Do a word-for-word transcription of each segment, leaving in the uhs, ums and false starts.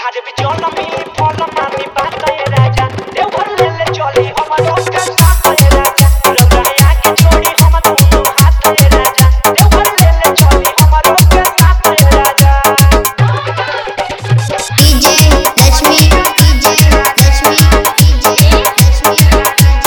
धारे भी चलो मिली फल मानी बात है राजा देवघर ले ले चली हमर के साथ है राजा रौरा आके जोड़ी हम दोनों हाथ है राजा देवघर ले ले चली हमर के साथ है राजा DJ Lakshmi DJ Lakshmi DJ Lakshmi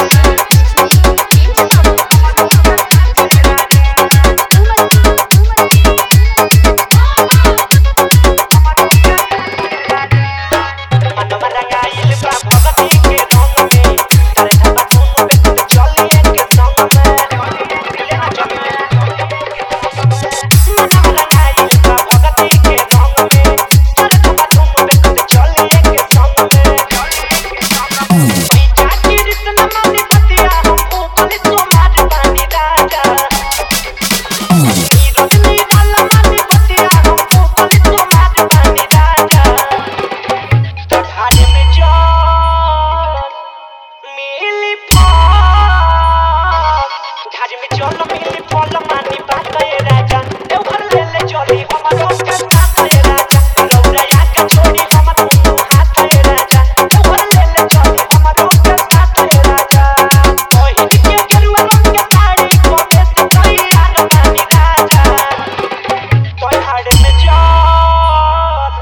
चलो मिली फल मानी बात है राजा देवघर ले ले चली हमर के साथ है राजा रौरा आके जोड़ी हम दोनों हाथ है राजा देवघर ले ले चली हमर के साथ है राजा ओही के गेरुआ रंग के साड़ी कोने से तैयार मानी राजा तोहार में चल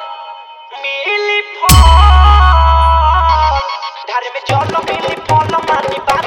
मिली फल धार में चलो मिली फल मानी बात